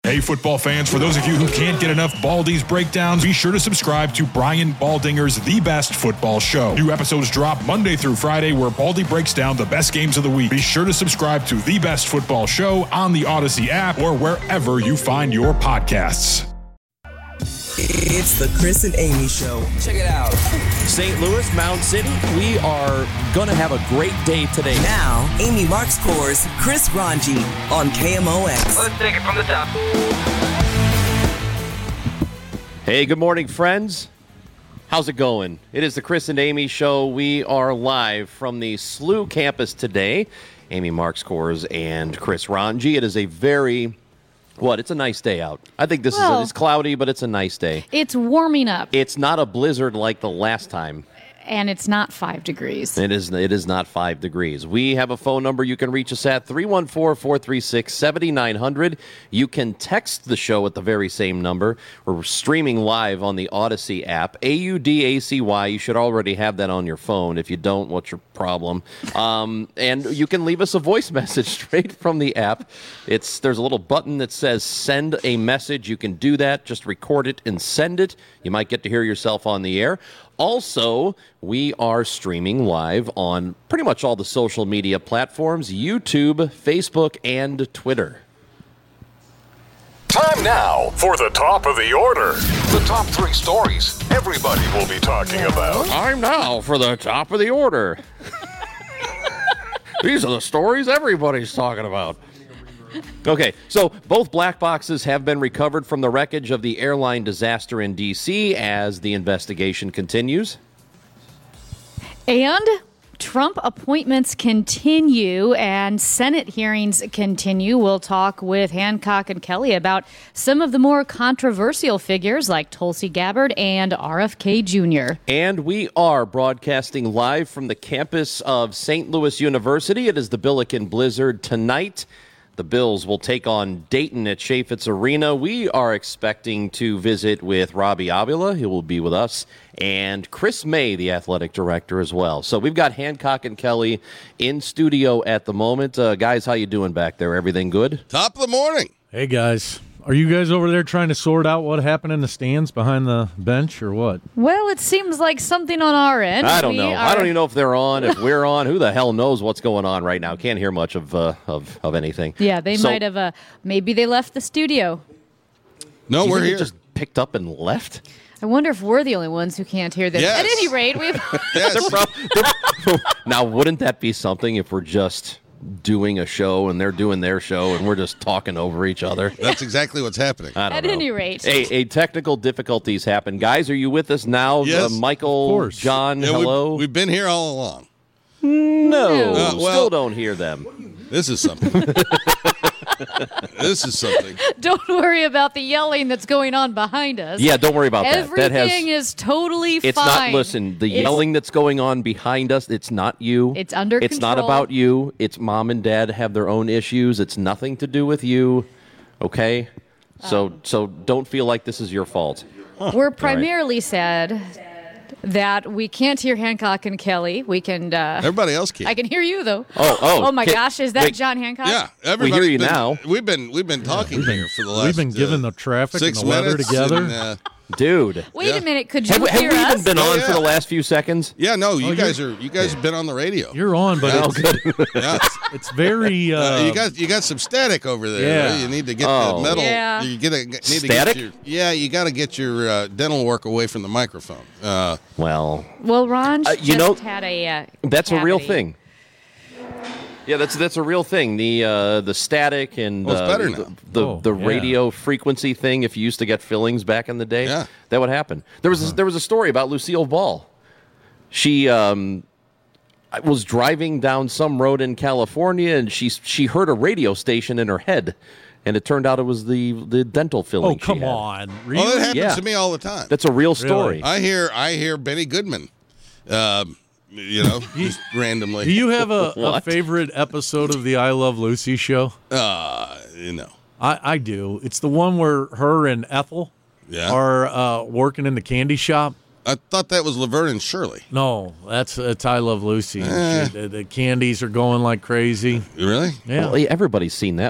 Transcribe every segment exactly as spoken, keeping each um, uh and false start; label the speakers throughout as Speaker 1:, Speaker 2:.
Speaker 1: Hey, football fans, for those of you who can't get enough Baldy's breakdowns, be sure to subscribe to Brian Baldinger's The Best Football Show. New episodes drop Monday through Friday where Baldy breaks down the best games of the week. Be sure to subscribe to The Best Football Show on the Odyssey app or wherever you find your podcasts.
Speaker 2: It's the Chris and Amy Show. Check it out.
Speaker 3: Saint Louis, Mound City, we are going to have a great day today.
Speaker 2: Now, Amy Marks Coors, Chris Ranji on K M O X.
Speaker 4: Let's take it from the top.
Speaker 3: Hey, good morning, friends. How's it going? It is the Chris and Amy Show. We are live from the S L U campus today. Amy Marks Coors and Chris Ranji. It is a very... What? It's a nice day out. I think this well, is a, it's cloudy, but it's a nice day.
Speaker 5: It's warming up.
Speaker 3: It's not a blizzard like the last time.
Speaker 5: And it's not five degrees.
Speaker 3: It is It is not five degrees. We have a phone number you can reach us at, three one four, four three six, seven nine zero zero. You can text the show at the very same number. We're streaming live on the Odyssey app, A U D A C Y. You should already have that on your phone. If you don't, what's your problem? Um, and you can leave us a voice message straight from the app. It's There's a little button that says send a message. You can do that. Just record it and send it. You might get to hear yourself on the air. Also, we are streaming live on pretty much all the social media platforms, YouTube, Facebook, and Twitter.
Speaker 6: Time now for the top of the order. The top three stories everybody will be talking about.
Speaker 3: Time now for the top of the order. These are the stories everybody's talking about. Okay, so both black boxes have been recovered from the wreckage of the airline disaster in D C as the investigation continues.
Speaker 5: And Trump appointments continue and Senate hearings continue. We'll talk with Hancock and Kelly about some of the more controversial figures like Tulsi Gabbard and R F K Junior
Speaker 3: And we are broadcasting live from the campus of Saint Louis University. It is the Billiken Blizzard tonight. The Bills will take on Dayton at Chaifetz Arena. We are expecting to visit with Robbie Avila. He will be with us. And Chris May, the athletic director, as well. So we've got Hancock and Kelly in studio at the moment. Uh, guys, how you doing back there? Everything good?
Speaker 7: Top of the morning.
Speaker 8: Hey, guys. Are you guys over there trying to sort out what happened in the stands behind the bench or what?
Speaker 5: Well, it seems like something on our end.
Speaker 3: I don't
Speaker 5: we
Speaker 3: know.
Speaker 5: Are...
Speaker 3: I don't even know if they're on, if we're on. Who the hell knows what's going on right now? Can't hear much of uh, of, of anything.
Speaker 5: Yeah, they
Speaker 3: so,
Speaker 5: might have. Uh, maybe they left the studio.
Speaker 7: No, we're here.
Speaker 3: Just picked up and left?
Speaker 5: I wonder if we're the only ones who can't hear this.
Speaker 7: Yes.
Speaker 5: At any rate, we've...
Speaker 7: Yes.
Speaker 3: they're prob- they're... Now, wouldn't that be something if we're just doing a show and they're doing their show and we're just talking over each other?
Speaker 7: That's exactly what's happening.
Speaker 3: I don't
Speaker 5: At
Speaker 3: know.
Speaker 5: any rate.
Speaker 3: A, a technical difficulties happen. Guys, are you with us now?
Speaker 7: Yes,
Speaker 3: uh, Michael,
Speaker 8: of course.
Speaker 3: John,
Speaker 7: Yeah,
Speaker 3: hello?
Speaker 7: We've, we've been here all along.
Speaker 3: no,
Speaker 7: Uh, well-
Speaker 3: still don't hear them.
Speaker 7: This is something. This is something.
Speaker 5: Don't worry about the yelling that's going on behind us.
Speaker 3: Yeah, don't worry about that. That
Speaker 5: Everything
Speaker 3: has,
Speaker 5: is totally
Speaker 3: it's
Speaker 5: fine.
Speaker 3: not, listen, the
Speaker 5: It's-
Speaker 3: yelling that's going on behind us, it's not you.
Speaker 5: It's under
Speaker 3: It's not
Speaker 5: control.
Speaker 3: about you. It's mom and dad have their own issues. It's nothing to do with you, okay? So,
Speaker 5: Um,
Speaker 3: so don't feel like this is your fault.
Speaker 5: We're primarily sad that we can't hear Hancock and Kelly. We can. Uh,
Speaker 7: Everybody else can.
Speaker 5: I can hear you though.
Speaker 3: Oh, oh.
Speaker 5: Oh my
Speaker 3: Can-
Speaker 5: gosh, is that
Speaker 3: wait.
Speaker 5: John Hancock?
Speaker 7: Yeah,
Speaker 3: We
Speaker 7: everybody's
Speaker 3: hear you
Speaker 7: been,
Speaker 3: now.
Speaker 7: We've been we've been talking here for the last.
Speaker 8: We've been given
Speaker 7: uh,
Speaker 8: the traffic and
Speaker 7: six
Speaker 8: the weather
Speaker 7: minutes
Speaker 8: together.
Speaker 7: and, uh,
Speaker 3: Dude.
Speaker 5: Wait
Speaker 7: Yeah.
Speaker 5: a minute, could you
Speaker 3: Have, have we
Speaker 5: hear
Speaker 3: even
Speaker 5: us?
Speaker 3: been
Speaker 7: Oh,
Speaker 3: on
Speaker 7: yeah.
Speaker 3: for the last few seconds?
Speaker 7: yeah, no, you
Speaker 8: Oh,
Speaker 7: guys
Speaker 8: you're-
Speaker 7: are you guys have been on the radio.
Speaker 8: You're on, but
Speaker 7: Yeah.
Speaker 8: it's,
Speaker 7: Yeah.
Speaker 8: it's very... Uh,
Speaker 7: Uh, you got you got some static over there.
Speaker 8: Yeah.
Speaker 7: right? You need to get
Speaker 3: Oh.
Speaker 7: the metal.
Speaker 5: Yeah.
Speaker 7: You get a, need to
Speaker 3: Static?
Speaker 7: get your yeah. You got to get your uh, dental work away from the microphone. Uh,
Speaker 3: Well,
Speaker 5: Well, Ron
Speaker 3: Uh, you
Speaker 5: just
Speaker 3: know,
Speaker 5: had a. Uh,
Speaker 3: that's a real
Speaker 5: cavity.
Speaker 3: thing. Yeah, that's that's a real thing. The uh, the static and
Speaker 7: Oh, it's
Speaker 3: uh,
Speaker 7: better
Speaker 3: the
Speaker 7: now.
Speaker 3: the,
Speaker 8: Oh,
Speaker 3: the
Speaker 8: yeah.
Speaker 3: radio frequency thing. If you used to get fillings back in the day,
Speaker 7: Yeah.
Speaker 3: that would happen. There was a, there was a story about Lucille Ball. She um, was driving down some road in California, and she she heard a radio station in her head, and it turned out it was the the dental filling.
Speaker 8: oh,
Speaker 3: she
Speaker 8: come
Speaker 3: had.
Speaker 8: on. Really?
Speaker 7: oh, that happens
Speaker 3: Yeah.
Speaker 7: to me all the time.
Speaker 3: That's a real story.
Speaker 7: I hear I hear Benny Goodman, um, you know, just randomly.
Speaker 8: Do you have a, a
Speaker 3: What?
Speaker 8: favorite episode of the I Love Lucy show?
Speaker 7: uh, you know,
Speaker 8: I, I do. It's the one where her and Ethel
Speaker 7: Yeah.
Speaker 8: are uh, working in the candy shop.
Speaker 7: I thought that was Laverne and Shirley.
Speaker 8: No, that's it's I Love Lucy.
Speaker 7: Eh.
Speaker 8: She- the, the candies are going like crazy.
Speaker 7: You really?
Speaker 8: Yeah.
Speaker 3: Well, everybody's seen that one.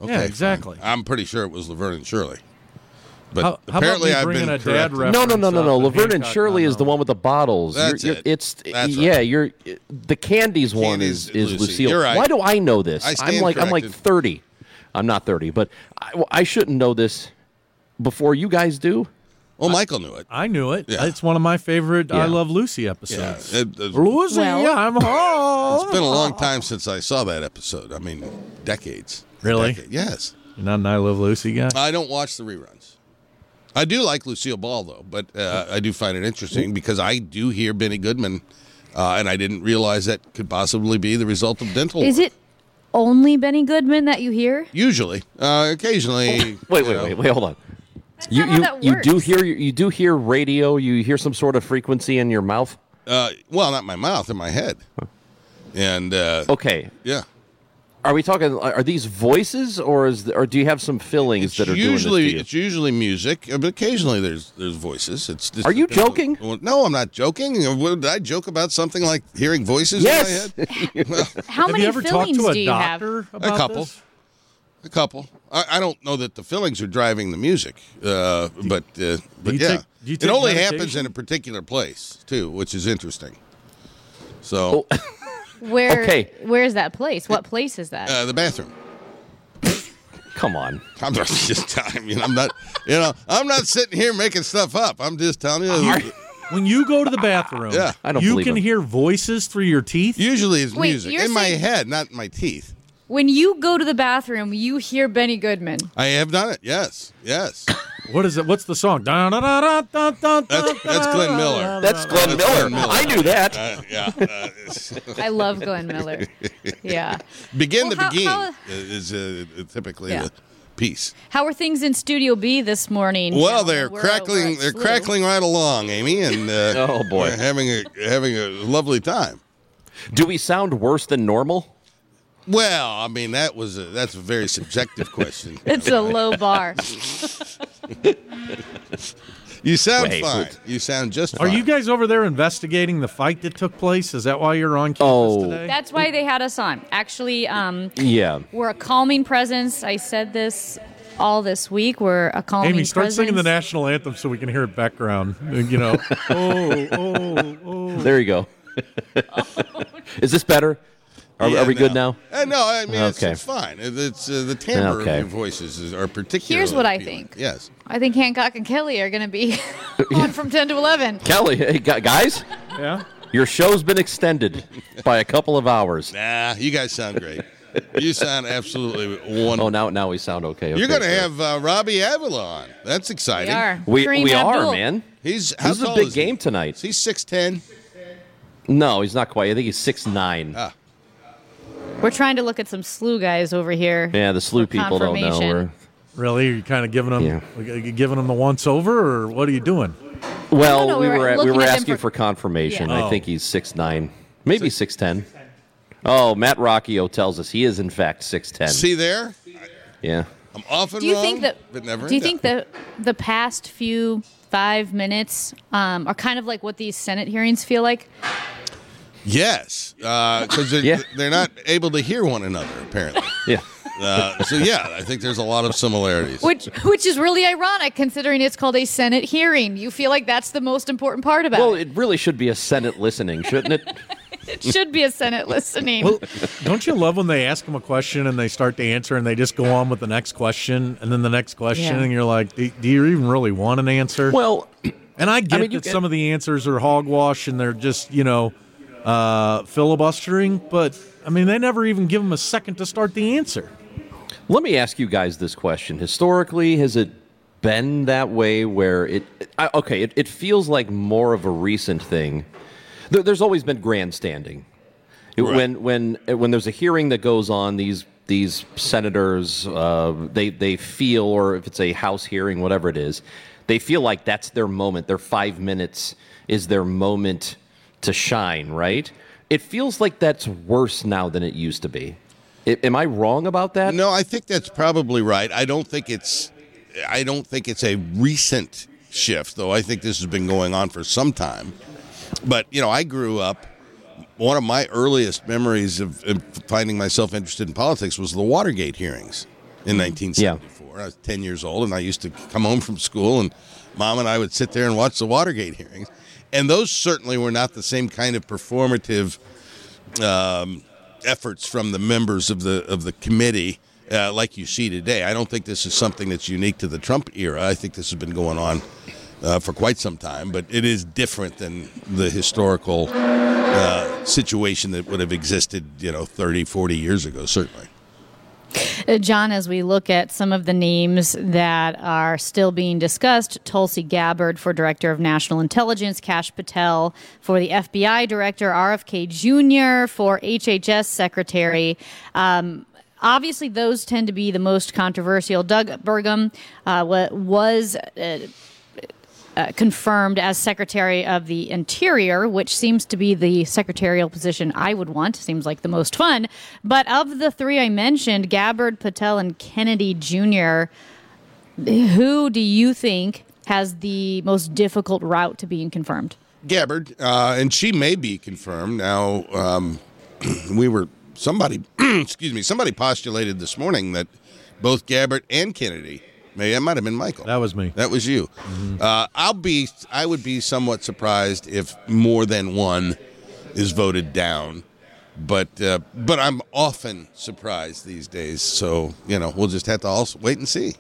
Speaker 7: Okay,
Speaker 8: Yeah,
Speaker 7: fine.
Speaker 8: exactly.
Speaker 7: I'm pretty sure it was Laverne and Shirley. But
Speaker 8: How- how
Speaker 7: apparently
Speaker 8: about me
Speaker 7: I've
Speaker 8: bringing
Speaker 7: been
Speaker 8: a dad
Speaker 7: corrected.
Speaker 8: reference?
Speaker 3: No, no, no, no, no.
Speaker 8: up and
Speaker 3: Laverne and
Speaker 8: Hancock
Speaker 3: Shirley
Speaker 8: not
Speaker 3: is the
Speaker 8: knowing.
Speaker 3: one with the bottles.
Speaker 7: That's
Speaker 3: You're-
Speaker 7: it.
Speaker 3: It's
Speaker 7: That's
Speaker 3: yeah.
Speaker 7: right.
Speaker 3: You're the candies one
Speaker 7: Candy's
Speaker 3: is is
Speaker 7: Lucy.
Speaker 3: Lucille.
Speaker 7: You're right.
Speaker 3: Why do I know this?
Speaker 7: I
Speaker 3: I'm
Speaker 7: stand
Speaker 3: like I'm like
Speaker 7: corrected.
Speaker 3: thirty. I'm not thirty, but I, I shouldn't know this before you guys do.
Speaker 7: Well, Michael knew it.
Speaker 8: I knew it.
Speaker 7: Yeah.
Speaker 8: It's one of my favorite
Speaker 3: Yeah.
Speaker 8: I Love Lucy
Speaker 7: Yeah,
Speaker 8: episodes.
Speaker 7: it, it's
Speaker 8: Lucy,
Speaker 5: Well-
Speaker 8: I'm home.
Speaker 7: it's been a long time since I saw that episode. I mean, decades.
Speaker 8: Really?
Speaker 7: Decade- Yes.
Speaker 8: You're not an I Love Lucy guy?
Speaker 7: I don't watch the reruns. I do like Lucille Ball, though, but uh, I do find it interesting because I do hear Benny Goodman, uh, and I didn't realize that could possibly be the result of dental
Speaker 5: Is
Speaker 7: work.
Speaker 5: it only Benny Goodman that you hear?
Speaker 7: Usually. Uh, occasionally.
Speaker 3: Wait,
Speaker 7: you
Speaker 3: wait,
Speaker 7: know.
Speaker 3: wait, wait. Hold on. You
Speaker 5: not how
Speaker 3: you
Speaker 5: that
Speaker 3: you do
Speaker 5: works.
Speaker 3: hear you do hear radio. You hear some sort of frequency in your mouth.
Speaker 7: Uh, well, not my mouth, in my head. And, uh,
Speaker 3: Okay.
Speaker 7: yeah.
Speaker 3: Are we talking? Are these voices, or is or do you have some fillings
Speaker 7: It's
Speaker 3: that are
Speaker 7: usually
Speaker 3: doing this
Speaker 7: it's usually music, uh, but occasionly there's there's voices. It's just
Speaker 3: Are you joking?
Speaker 7: Well, no, I'm not joking. Uh, Did I joke about something like hearing voices
Speaker 3: to you?
Speaker 7: in my head?
Speaker 3: Yes.
Speaker 5: How
Speaker 8: Have
Speaker 5: many
Speaker 8: you ever talked
Speaker 5: fillings
Speaker 8: to
Speaker 5: do
Speaker 8: a
Speaker 5: you have?
Speaker 8: doctor about
Speaker 7: A couple.
Speaker 8: this?
Speaker 7: A couple. I, I don't know that the fillings are driving the music, uh, but uh, but
Speaker 8: you
Speaker 7: yeah,
Speaker 8: take- do you
Speaker 7: it
Speaker 8: take
Speaker 7: only
Speaker 8: medication?
Speaker 7: happens in a particular place too, which is interesting. So
Speaker 5: Where?
Speaker 3: Okay.
Speaker 5: Where's that place? What place is that?
Speaker 7: uh, the bathroom.
Speaker 3: Come on.
Speaker 7: I'm not just telling you. I'm not. You know, I'm not sitting here making stuff up. I'm just telling you.
Speaker 8: When you go to the bathroom,
Speaker 7: Yeah.
Speaker 3: I don't
Speaker 8: you
Speaker 3: believe
Speaker 8: can
Speaker 3: him.
Speaker 8: hear voices through your teeth?
Speaker 7: Usually it's
Speaker 5: Wait,
Speaker 7: music
Speaker 5: you're
Speaker 7: in my
Speaker 5: saying-
Speaker 7: head, not in my teeth.
Speaker 5: When you go to the bathroom, you hear Benny Goodman.
Speaker 7: I have done it. Yes, yes.
Speaker 8: What is it? What's the song? That's,
Speaker 7: That's that's Glenn Miller.
Speaker 3: That's Glenn
Speaker 7: That's
Speaker 3: Miller.
Speaker 7: Glenn Miller.
Speaker 3: I knew that.
Speaker 7: Uh, yeah. Uh, it's-
Speaker 5: I love Glenn Miller. Yeah.
Speaker 7: begin
Speaker 5: Well,
Speaker 7: to
Speaker 5: how-
Speaker 7: begin
Speaker 5: how-
Speaker 7: is uh, typically
Speaker 5: Yeah.
Speaker 7: the piece.
Speaker 5: How are things in Studio B this morning?
Speaker 7: Well,
Speaker 5: gentlemen?
Speaker 7: they're
Speaker 5: We're over
Speaker 7: crackling.
Speaker 5: at
Speaker 7: They're
Speaker 5: SLU.
Speaker 7: crackling right along, Amy, and uh,
Speaker 3: Oh, boy.
Speaker 7: we're having a having a lovely time.
Speaker 3: Do we sound worse than normal?
Speaker 7: Well, I mean that was a, that's a very subjective question.
Speaker 5: It's a low bar.
Speaker 7: You sound
Speaker 3: Wait,
Speaker 7: fine.
Speaker 3: wait.
Speaker 7: You sound just
Speaker 8: Are
Speaker 7: fine.
Speaker 8: you guys over there investigating the fight that took place? Is that why you're on campus
Speaker 3: Oh.
Speaker 8: today?
Speaker 5: That's why they had us on. Actually, um,
Speaker 3: Yeah.
Speaker 5: we're a calming presence. I said this all this week. We're a calming
Speaker 8: Amy, start
Speaker 5: presence.
Speaker 8: singing the national anthem so we can hear it background. You know, oh, oh, oh.
Speaker 3: There you go. Is this better? Are,
Speaker 7: Yeah,
Speaker 3: are we good
Speaker 7: no.
Speaker 3: now?
Speaker 7: Uh, no, I mean it's,
Speaker 3: Okay.
Speaker 7: it's fine. It- It's uh, the timbre
Speaker 3: Okay.
Speaker 7: of your voices is, are particularly.
Speaker 5: Here's what I
Speaker 7: appealing.
Speaker 5: think.
Speaker 7: Yes.
Speaker 5: I think Hancock and Kelly are going to be on from ten to eleven.
Speaker 3: Kelly, hey, gu- guys,
Speaker 8: Yeah.
Speaker 3: your show's been extended by a couple of hours.
Speaker 7: Nah, you guys sound great. You sound absolutely wonderful.
Speaker 3: Oh, now now we sound okay.
Speaker 7: You're
Speaker 3: Okay,
Speaker 7: going to
Speaker 3: good.
Speaker 7: have uh, Robbie Avila on. That's
Speaker 5: We
Speaker 7: exciting.
Speaker 5: are.
Speaker 3: We
Speaker 5: Kareem
Speaker 3: we are,
Speaker 5: Abdul.
Speaker 3: man.
Speaker 7: He's how
Speaker 3: This is a
Speaker 7: tall
Speaker 3: big
Speaker 7: is he?
Speaker 3: game tonight.
Speaker 7: Is he six ten?
Speaker 3: No, he's not quite. I think he's six nine.
Speaker 7: Ah.
Speaker 5: We're trying to look at some S L U guys over here.
Speaker 3: Yeah, the S L U
Speaker 5: for
Speaker 3: people don't know.
Speaker 5: confirmation.
Speaker 3: We're,
Speaker 8: Really? Are you kind of giving them,
Speaker 3: Yeah.
Speaker 8: giving them the once over, or what are you doing?
Speaker 3: well,
Speaker 5: No, no,
Speaker 3: we
Speaker 5: we were
Speaker 3: were at, we
Speaker 5: looking
Speaker 3: were
Speaker 5: at them
Speaker 3: asking
Speaker 5: for-
Speaker 3: for, confirmation.
Speaker 8: Yeah.
Speaker 3: I
Speaker 8: Oh.
Speaker 3: think he's six nine, maybe six ten. Oh, Matt Rocchio tells us he is in fact six ten.
Speaker 7: See there?
Speaker 3: Yeah.
Speaker 7: I'm often
Speaker 5: Do you
Speaker 7: wrong,
Speaker 5: think that?
Speaker 7: but never
Speaker 5: Do you
Speaker 7: in
Speaker 5: think
Speaker 7: doubt.
Speaker 5: that the past few five minutes um, are kind of like what these Senate hearings feel like?
Speaker 7: Yes, because they're,
Speaker 3: Yeah.
Speaker 7: they're not able to hear one another, apparently.
Speaker 3: Yeah.
Speaker 7: Uh, so, yeah, I think there's a lot of similarities.
Speaker 5: Which, which is really ironic considering it's called a Senate hearing. You feel like that's the most important part about
Speaker 3: Well,
Speaker 5: it.
Speaker 3: it really should be a Senate listening, shouldn't it?
Speaker 5: It should be a Senate listening.
Speaker 8: Well, don't you love when they ask them a question and they start to answer and they just go on with the next question and then the next question
Speaker 5: Yeah.
Speaker 8: and you're like, do, do you even really want an answer?
Speaker 3: Well,
Speaker 8: and I get
Speaker 3: mean, you
Speaker 8: that
Speaker 3: get-
Speaker 8: some of the answers are hogwash and they're just, you know, uh, filibustering, but I mean, they never even give them a second to start the answer.
Speaker 3: let me ask you guys this question. Historically, has it been that way where it, I, okay, it, it feels like more of a recent thing. There, there's always been grandstanding. It-
Speaker 7: Right.
Speaker 3: When when when there's a hearing that goes on, these these senators uh, they they feel, or if it's a House hearing, whatever it is, they feel like that's their moment. Their five minutes is their moment to shine. Right? It feels like that's worse now than it used to be. I, am I wrong about that?
Speaker 7: No, I think that's probably right. I don't think it's I don't think it's a recent shift, though I think this has been going on for some time. But, you know, I grew up, one of my earliest memories of, of finding myself interested in politics was the Watergate hearings. in nineteen seventy-four. Yeah. I was ten years old, and I used to come home from school, and Mom and I would sit there and watch the Watergate hearings. And those certainly were not the same kind of performative um, efforts from the members of the of the committee uh, like you see today. I don't think this is something that's unique to the Trump era. I think this has been going on uh, for quite some time, but it is different than the historical uh, situation that would have existed, you know, thirty, forty years ago, certainly.
Speaker 5: Uh, John, as we look at some of the names that are still being discussed, Tulsi Gabbard for Director of National Intelligence, Kash Patel for the F B I Director, R F K Junior for H H S Secretary. Um, obviously, those tend to be the most controversial. Doug Burgum uh, was uh, Uh, confirmed as Secretary of the Interior, which seems to be the secretarial position I would want. Seems like the most fun. But of the three I mentioned, Gabbard, Patel, and Kennedy Junior, who do you think has the most difficult route to being confirmed?
Speaker 7: Gabbard, uh, and she may be confirmed. Now, um, we were, somebody, excuse me, somebody postulated this morning that both Gabbard and Kennedy, maybe that might have been Michael.
Speaker 8: That was me.
Speaker 7: That was you. Mm-hmm. Uh, I'll be. I would be somewhat surprised if more than one is voted down, but uh, but I'm often surprised these days. So you know, we'll just have to all wait and see.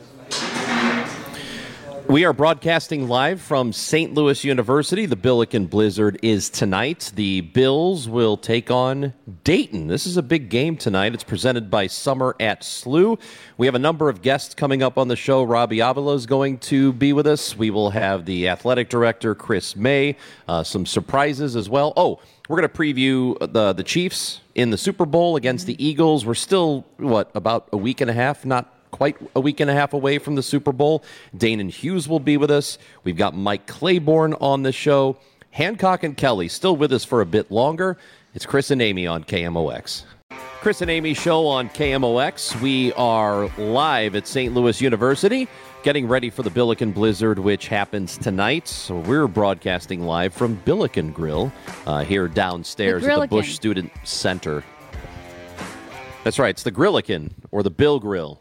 Speaker 3: We are broadcasting live from Saint Louis University. The Billiken Blizzard is tonight. The Bills will take on Dayton. This is a big game tonight. It's presented by Summer at S L U. We have a number of guests coming up on the show. Robbie Avila is going to be with us. We will have the athletic director, Chris May, uh, some surprises as well. Oh, we're going to preview the, the Chiefs in the Super Bowl against the Eagles. We're still, what, about a week and a half, not quite a week and a half away from the Super Bowl. Danon Hughes will be with us. We've got Mike Claiborne on the show. Hancock and Kelly still with us for a bit longer. It's Chris and Amy on K M O X. Chris and Amy show on K M O X. We are live at Saint Louis University, getting ready for the Billiken Blizzard, which happens tonight. So we're broadcasting live from Billiken Grill uh, here downstairs the at the Bush Student Center. That's right. It's the Grilliken, or the Bill Grill.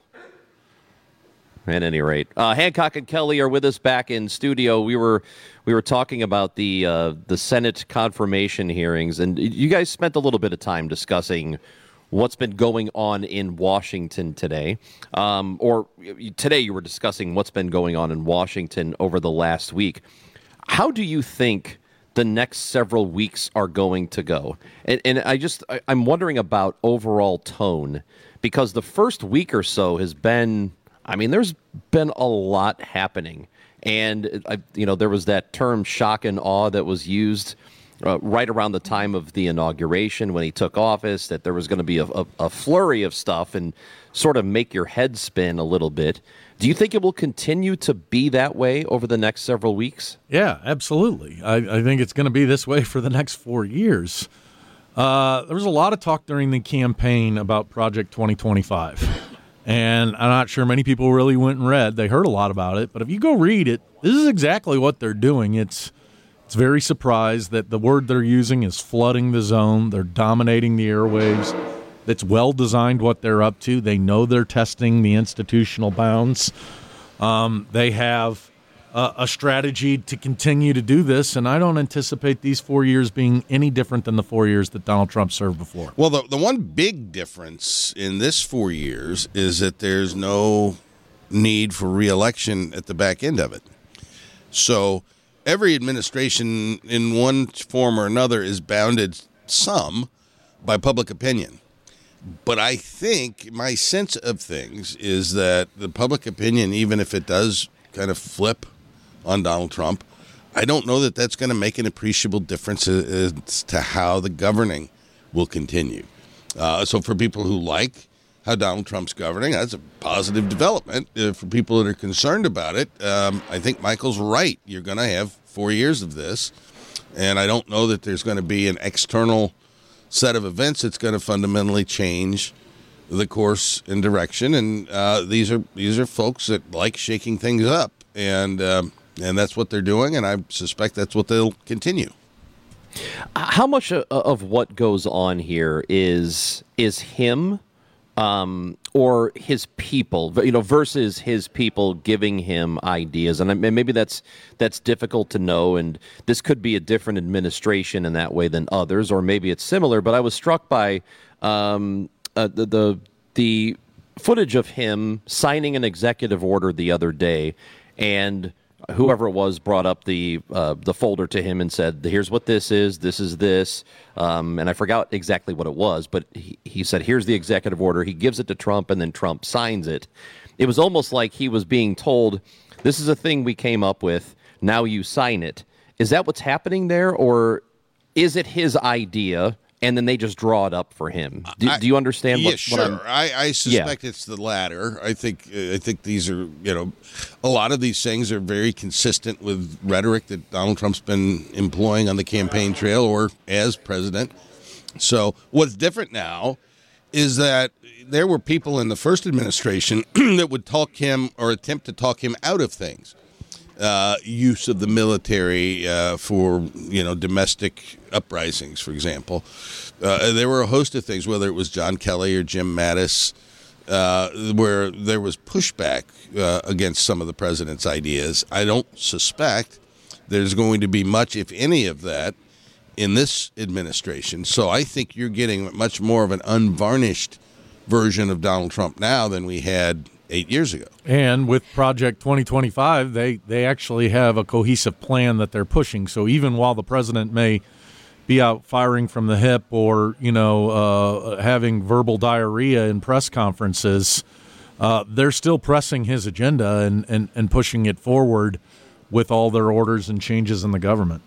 Speaker 3: At any rate, uh, Hancock and Kelly are with us back in studio. We were we were talking about the uh, the Senate confirmation hearings, and you guys spent a little bit of time discussing what's been going on in Washington today. Um, or today you were discussing what's been going on in Washington over the last week. How do you think the next several weeks are going to go? And, and I just I, I'm wondering about overall tone, because the first week or so has been. I mean, there's been a lot happening, and uh, you know there was that term "shock and awe" that was used uh, right around the time of the inauguration when he took office. That there was going to be a, a, a flurry of stuff and sort of make your head spin a little bit. Do you think it will continue to be that way over the next several weeks?
Speaker 8: Yeah, absolutely. I, I think it's going to be this way for the next four years. Uh, there was a lot of talk during the campaign about Project twenty twenty-five. And I'm not sure many people really went and read. They heard a lot about it. But if you go read it, this is exactly what they're doing. It's it's very surprised that the word they're using is flooding the zone. They're dominating the airwaves. It's well-designed what they're up to. They know they're testing the institutional bounds. Um, they have uh, a strategy to continue to do this, and I don't anticipate these four years being any different than the four years that Donald Trump served before.
Speaker 7: Well, the, the one big difference in this four years is that there's no need for re-election at the back end of it. So every administration in one form or another is bounded some by public opinion. But I think my sense of things is that the public opinion, even if it does kind of flip on Donald Trump, I don't know that that's going to make an appreciable difference as to how the governing will continue. Uh, so for people who like how Donald Trump's governing, that's a positive development. Uh, for people that are concerned about it, um, I think Michael's right. You're going to have four years of this, and I don't know that there's going to be an external set of events that's going to fundamentally change the course and direction. And uh, these are these are folks that like shaking things up, and um, and that's what they're doing, and I suspect that's what they'll continue.
Speaker 3: How much of what goes on here is is him um, or his people, you know, versus his people giving him ideas. And maybe that's that's difficult to know, and this could be a different administration in that way than others, or maybe it's similar. But I was struck by um, uh, the, the the footage of him signing an executive order the other day, and whoever it was brought up the uh, the folder to him and said, "Here's what this is. This is this." Um, and I forgot exactly what it was, but he, he said, "Here's the executive order." He gives it to Trump, and then Trump signs it. It was almost like he was being told, "This is a thing we came up with. Now you sign it." Is that what's happening there, or is it his idea? And then they just draw it up for him. Do,
Speaker 7: I,
Speaker 3: do you understand?
Speaker 7: Yeah,
Speaker 3: what,
Speaker 7: sure.
Speaker 3: what I'm,
Speaker 7: I, I suspect
Speaker 3: yeah.
Speaker 7: it's the latter. I think I think these are, you know, a lot of these things are very consistent with rhetoric that Donald Trump's been employing on the campaign trail or as president. So what's different now is that there were people in the first administration that would talk him or attempt to talk him out of things. Uh, use of the military uh, for, you know, domestic uprisings, for example. Uh, there were a host of things, whether it was John Kelly or Jim Mattis, uh, where there was pushback uh, against some of the president's ideas. I don't suspect there's going to be much, if any, of that in this administration. So I think you're getting much more of an unvarnished version of Donald Trump now than we had eight years ago.
Speaker 8: And with Project twenty twenty-five, they, they actually have a cohesive plan that they're pushing. So even while the president may be out firing from the hip or, you know, uh, having verbal diarrhea in press conferences, uh, they're still pressing his agenda and, and, and pushing it forward with all their orders and changes in the government.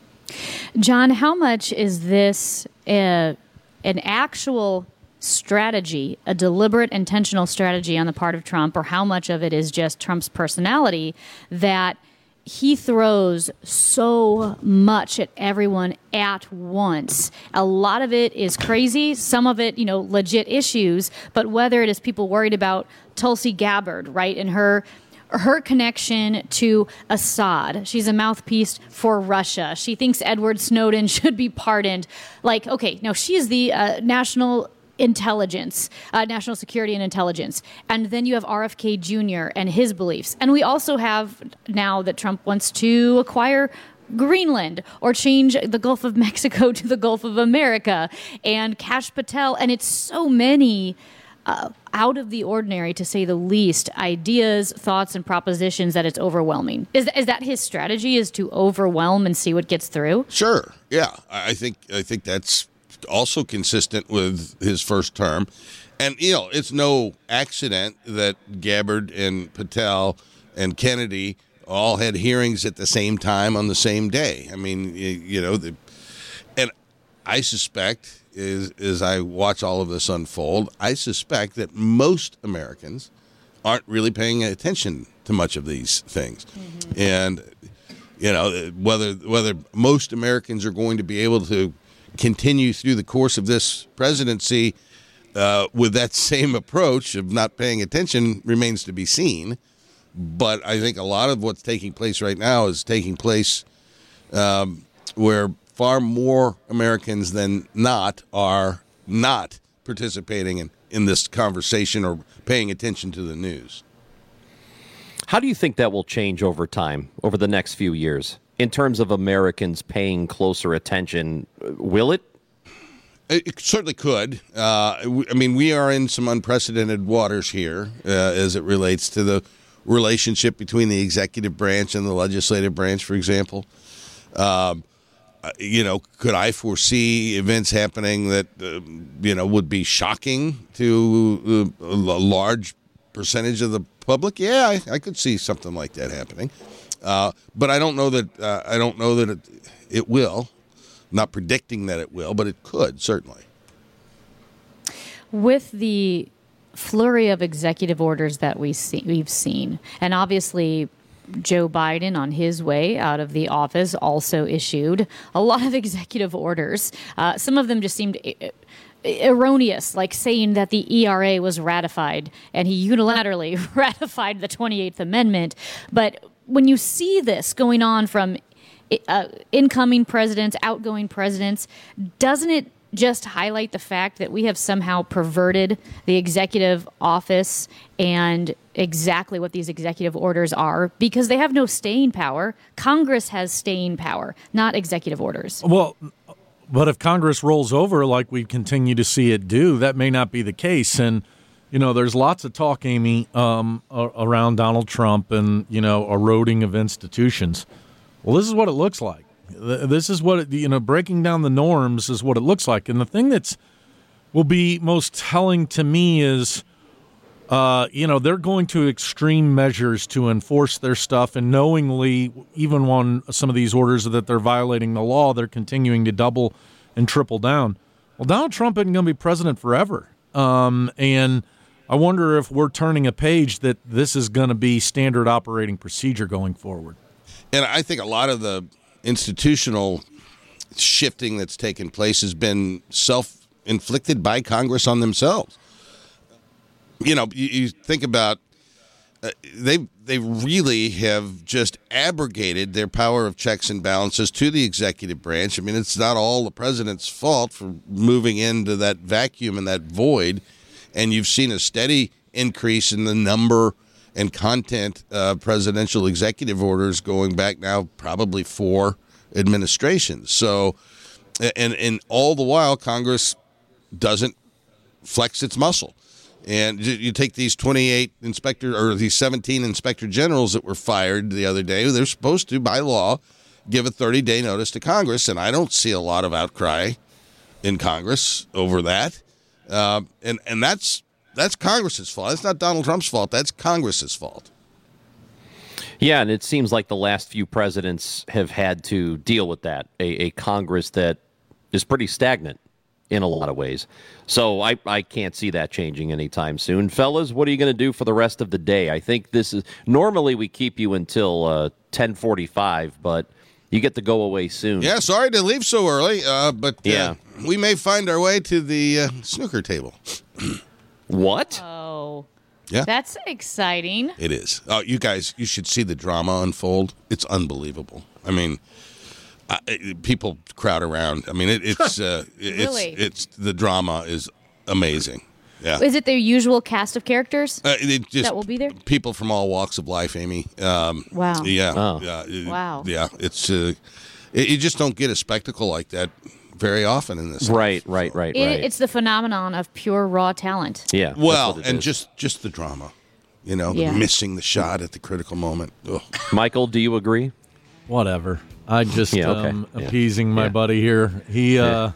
Speaker 5: John, how much is this uh, an actual strategy, a deliberate, intentional strategy on the part of Trump, or how much of it is just Trump's personality that he throws so much at everyone at once? A lot of it is crazy, some of it, you know, legit issues, but whether it is people worried about Tulsi Gabbard, right, and her her connection to Assad. She's a mouthpiece for Russia. She thinks Edward Snowden should be pardoned. Like, okay, now she is the uh, national intelligence, uh, national security and intelligence. And then you have R F K Junior and his beliefs. And we also have now that Trump wants to acquire Greenland or change the Gulf of Mexico to the Gulf of America, and Kash Patel. And it's so many uh, out of the ordinary, to say the least, ideas, thoughts, and propositions that it's overwhelming. Is, is that his strategy, is to overwhelm and see what gets through?
Speaker 7: Sure. Yeah. I think I think that's also consistent with his first term. And, you know, it's no accident that Gabbard and Patel and Kennedy all had hearings at the same time on the same day. I mean, you, you know, the, and I suspect, is, as I watch all of this unfold, I suspect that most Americans aren't really paying attention to much of these things. Mm-hmm. And, you know, whether whether most Americans are going to be able to continue through the course of this presidency uh, with that same approach of not paying attention remains to be seen. But I think a lot of what's taking place right now is taking place um, where far more Americans than not are not participating in, in this conversation or paying attention to the news.
Speaker 3: How do you think that will change over time, over the next few years? In terms of Americans paying closer attention, will it?
Speaker 7: It certainly could. Uh, I mean, we are in some unprecedented waters here uh, as it relates to the relationship between the executive branch and the legislative branch, for example. Um, you know, could I foresee events happening that, uh, you know, would be shocking to a large percentage of the public? Yeah, I, I could see something like that happening. Uh, but I don't know that uh, I don't know that it, it will. I'm not predicting that it will, but it could certainly.
Speaker 5: With the flurry of executive orders that we see, we've seen, and obviously Joe Biden on his way out of the office also issued a lot of executive orders. Uh, some of them just seemed erroneous, like saying that the E R A was ratified, and he unilaterally ratified the twenty-eighth Amendment. But when you see this going on from uh, incoming presidents, outgoing presidents, doesn't it just highlight the fact that we have somehow perverted the executive office and exactly what these executive orders are, because they have no staying power. Congress has staying power, not executive orders.
Speaker 8: Well, but if Congress rolls over like we continue to see it do, that may not be the case. And, you know, there's lots of talk, Amy, um, around Donald Trump and, you know, eroding of institutions. Well, this is what it looks like. This is what, it, you know, breaking down the norms is what it looks like. And the thing that's will be most telling to me is, uh, you know, they're going to extreme measures to enforce their stuff. And knowingly, even on some of these orders that they're violating the law, they're continuing to double and triple down. Well, Donald Trump isn't going to be president forever. Um, and I wonder if we're turning a page that this is going to be standard operating procedure going forward.
Speaker 7: And I think a lot of the institutional shifting that's taken place has been self-inflicted by Congress on themselves. You know, you, you think about uh, they they really have just abrogated their power of checks and balances to the executive branch. I mean, it's not all the president's fault for moving into that vacuum and that void, and you've seen a steady increase in the number and content of presidential executive orders going back now probably four administrations. So, and and all the while, Congress doesn't flex its muscle. And you take these twenty-eight inspector or these seventeen inspector generals that were fired the other day. They're supposed to, by law, give a thirty-day notice to Congress, and I don't see a lot of outcry in Congress over that. Uh, and and that's that's Congress's fault. It's not Donald Trump's fault. That's Congress's fault.
Speaker 3: Yeah, and it seems like the last few presidents have had to deal with that, a, a Congress that is pretty stagnant in a lot of ways. So I, I can't see that changing anytime soon. Fellas, what are you going to do for the rest of the day? I think this is – normally we keep you until uh, ten forty-five, but you get to go away soon.
Speaker 7: Yeah, sorry to leave so early, uh, but uh,
Speaker 3: yeah.
Speaker 7: we may find our way to the uh, snooker table.
Speaker 3: What?
Speaker 5: Oh.
Speaker 7: Yeah.
Speaker 5: That's exciting.
Speaker 7: It is. Oh, you guys, you should see the drama unfold. It's unbelievable. I mean, I, it, people crowd around. I mean, it, it's uh,
Speaker 5: Really?
Speaker 7: it's it's the drama is amazing. Yeah.
Speaker 5: Is it their usual cast of characters
Speaker 7: Uh, it just,
Speaker 5: that will be there?
Speaker 7: People from all walks of life, Amy. Um,
Speaker 5: Wow.
Speaker 7: Yeah.
Speaker 3: Oh.
Speaker 7: Yeah. it-
Speaker 5: Wow.
Speaker 7: Yeah. It's uh, it, you just don't get a spectacle like that very often in this.
Speaker 3: Right,
Speaker 7: life.
Speaker 3: right, right,
Speaker 5: It,
Speaker 3: right.
Speaker 5: It's the phenomenon of pure raw talent.
Speaker 3: yeah. that's
Speaker 7: Well,
Speaker 3: what it
Speaker 7: and
Speaker 3: is.
Speaker 7: just just the drama. You know,
Speaker 5: Yeah.
Speaker 7: missing the shot at the critical moment. Ugh.
Speaker 3: Michael, do you agree?
Speaker 8: Whatever. I just
Speaker 3: Yeah, okay.
Speaker 8: um,
Speaker 3: Yeah.
Speaker 8: appeasing my
Speaker 3: Yeah.
Speaker 8: buddy here. He uh,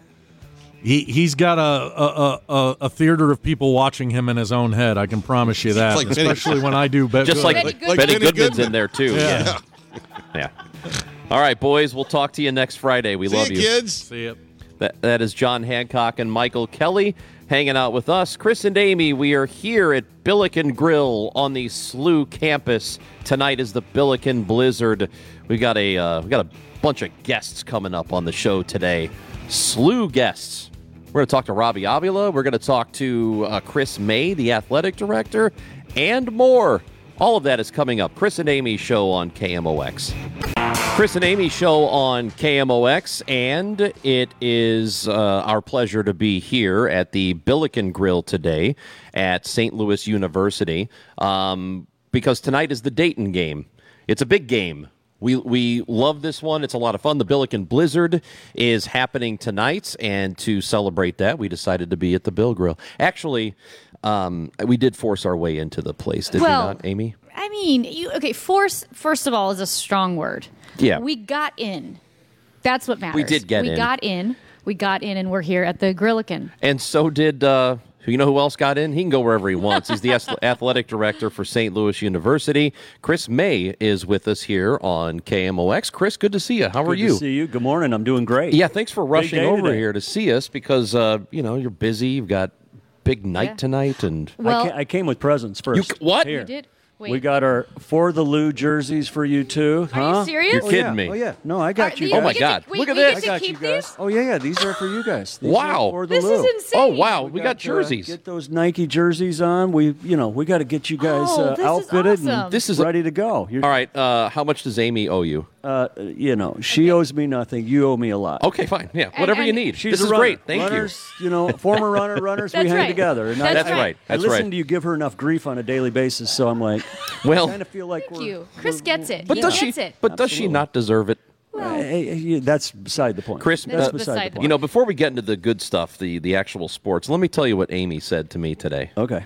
Speaker 8: he he's got a, a a a theater of people watching him in his own head. I can promise you that.
Speaker 7: Like Benny-
Speaker 8: especially when I do. Bet
Speaker 3: Just like,
Speaker 5: Benny
Speaker 3: Benny,
Speaker 5: Goodman.
Speaker 3: Goodman's
Speaker 7: Goodman.
Speaker 3: in there, too.
Speaker 8: Yeah.
Speaker 3: Yeah. yeah. All right, boys, we'll talk to you next Friday. We
Speaker 7: See
Speaker 3: love
Speaker 7: you,
Speaker 3: you.
Speaker 7: kids.
Speaker 8: See it.
Speaker 3: That, that is John Hancock and Michael Kelly hanging out with us. Chris and Amy, we are here at Billiken Grill on the S L U campus. Tonight is the Billiken Blizzard. We got a uh, we got a bunch of guests coming up on the show today. S L U guests. We're going to talk to Robbie Avila. We're going to talk to uh, Chris May, the athletic director, and more. All of that is coming up. Chris and Amy show on K M O X. Chris and Amy show on K M O X, and it is uh, our pleasure to be here at the Billiken Grill today at Saint Louis University um, because tonight is the Dayton game. It's a big game. We we love this one. It's a lot of fun. The Billiken Blizzard is happening tonight, and to celebrate that, we decided to be at the Bill Grill. Actually, um, we did force our way into the place, did
Speaker 5: Well,
Speaker 3: we not, Amy?
Speaker 5: I mean, you okay, force, first of all, is a strong word.
Speaker 3: Yeah.
Speaker 5: We got in. That's what matters.
Speaker 3: We did get
Speaker 5: we
Speaker 3: in.
Speaker 5: We got in. We got in, and we're here at the Grilliken.
Speaker 3: And so did, uh, you know who else got in? He can go wherever he wants. He's the athletic director for Saint Louis University. Chris May is with us here on K M O X. Chris, good to see you. How are
Speaker 4: Good
Speaker 3: you?
Speaker 4: to see you. Good morning. I'm doing great.
Speaker 3: Yeah, thanks for rushing
Speaker 4: day
Speaker 3: over
Speaker 4: today.
Speaker 3: here to see us because, uh, you know, you're busy. You've got big night
Speaker 5: Yeah.
Speaker 3: tonight. and
Speaker 5: Well,
Speaker 4: I, ca- I came with presents first.
Speaker 3: You- what?
Speaker 4: Here.
Speaker 5: you did. Wait.
Speaker 4: We got our For the Lou jerseys for you, too.
Speaker 5: Are you
Speaker 4: huh?
Speaker 5: serious?
Speaker 3: You're
Speaker 4: Oh,
Speaker 3: kidding
Speaker 4: yeah.
Speaker 3: me.
Speaker 4: Oh, yeah. No, I got
Speaker 5: Are
Speaker 4: you
Speaker 5: these-
Speaker 3: Oh,
Speaker 4: guys.
Speaker 3: my
Speaker 5: we get
Speaker 3: God.
Speaker 5: To, wait,
Speaker 3: Look at
Speaker 5: we
Speaker 3: this.
Speaker 5: Get
Speaker 4: I
Speaker 5: to
Speaker 4: got
Speaker 5: keep
Speaker 4: you guys.
Speaker 5: these?
Speaker 4: Oh, yeah, yeah. These are for you guys. These
Speaker 3: Wow.
Speaker 4: Are for the
Speaker 5: This
Speaker 4: Lou.
Speaker 5: is insane.
Speaker 3: Oh, wow. We, got,
Speaker 4: uh,
Speaker 3: jerseys.
Speaker 4: get those Nike jerseys on. We, you know, we got to get you guys
Speaker 5: Oh,
Speaker 4: uh,
Speaker 5: this is
Speaker 4: outfitted
Speaker 5: awesome.
Speaker 4: and
Speaker 3: This is a-
Speaker 4: ready to go. You're,
Speaker 3: All right. Uh, how much does Amy owe you?
Speaker 4: Uh, you know, she owes me nothing. You owe me a lot.
Speaker 3: Okay, fine. Yeah, whatever
Speaker 5: and
Speaker 3: you need.
Speaker 4: She's
Speaker 3: This
Speaker 4: a
Speaker 3: is
Speaker 4: runner.
Speaker 3: great. Thank
Speaker 4: runners, you. You know, former runner, runners, we
Speaker 5: That's
Speaker 4: hang
Speaker 5: right.
Speaker 4: together. And
Speaker 5: That's
Speaker 4: I,
Speaker 3: That's
Speaker 5: right.
Speaker 3: right.
Speaker 4: I
Speaker 3: That's
Speaker 4: listen
Speaker 3: right.
Speaker 4: to you give her enough grief on a daily basis, so I'm like,
Speaker 3: Well,
Speaker 4: I kind of feel like
Speaker 5: Thank
Speaker 4: we're.
Speaker 5: you. Chris gets it.
Speaker 3: but
Speaker 5: he
Speaker 3: does she?
Speaker 5: gets it.
Speaker 3: But does she
Speaker 4: Absolutely.
Speaker 3: not deserve it?
Speaker 4: Uh, hey, hey, that's beside the point.
Speaker 3: Chris,
Speaker 4: that's
Speaker 3: uh,
Speaker 4: beside,
Speaker 5: beside
Speaker 4: the
Speaker 5: the
Speaker 4: point.
Speaker 3: You know, before we get into the good stuff, the the actual sports, let me tell you what Amy said to me today.
Speaker 4: Okay.